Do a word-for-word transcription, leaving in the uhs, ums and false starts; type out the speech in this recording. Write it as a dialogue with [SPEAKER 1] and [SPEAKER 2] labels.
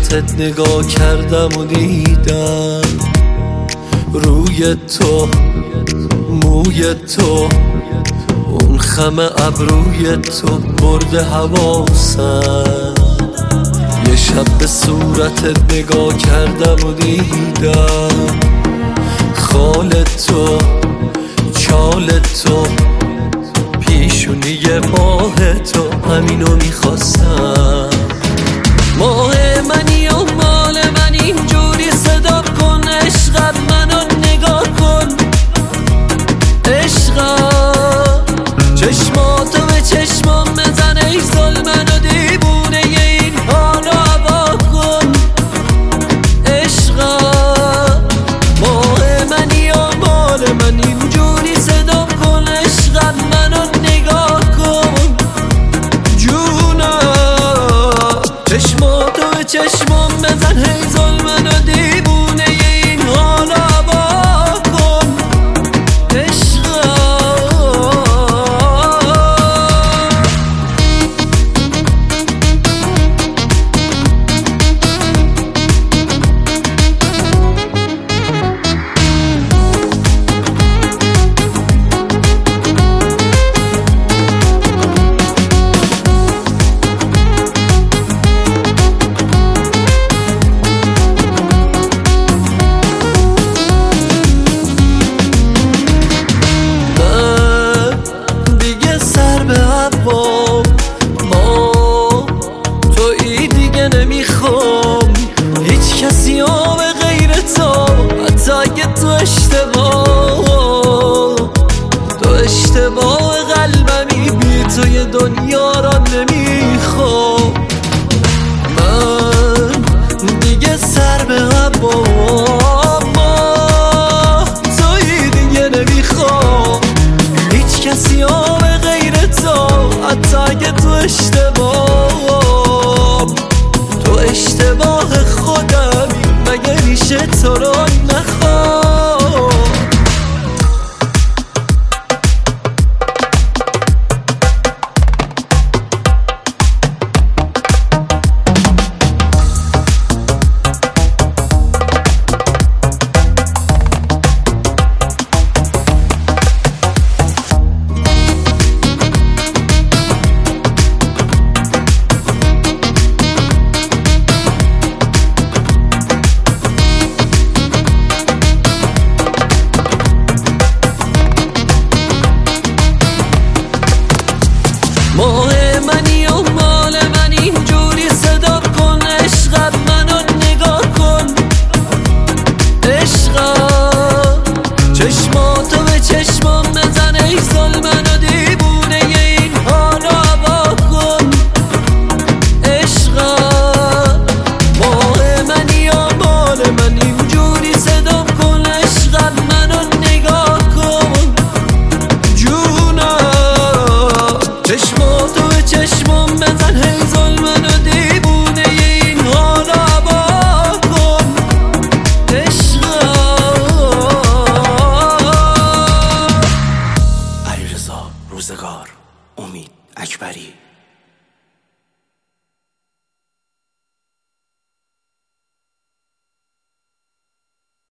[SPEAKER 1] صورتت نگاه کردم و دیدم روی تو، موی تو، اون خم ابروی تو برده حواسم. یه شب به صورتت نگاه کردم و دیدم خال تو، چال تو، پیشونی ماه تو، همینو میخواستم. ماه منی و مال من اینجوری صدا کن، عشقم منو نگاه کن، عشقم چشماتو به چشمام بزن، ای ظلمن و دیوونه این حالو هوا کن، عشقم ماه منی و مال من اینجوری صدا کن، عشقم منو نگاه کن، جونم چشماتو به چشمام بزن، ای ظلمن و دیوونه این حالو هوا کن، عشقم. نمیخوام هیچ کسی ها به غیر تو، حتی اگه تو اشتباه تو اشتباه قلبمی، بی تو یه دنیا را نمیخوام. من دیگه سر به هوام، توی دیگه نمیخوام هیچ کسی ها به غیر تو، حتی اگه تو اشتباه تو اشتباه خودمی، مگه میشه تو رو نخوام. ماه منی و مال من اینجوری صدا کن، عشقم منو نگاه کن، عشقم چشماتو به چشمام بزن، ای ظلمن و دیوونه این حالو هوا کن، عشقم ماه منی و مال من اینجوری صدا کن، عشقم منو نگاه کن، جونم چشماتو به چشمام بزن، هی ظلمن و دیوونه این حالو هوا کن، عشقم.
[SPEAKER 2] علیرضا روزگار، امید اکبری.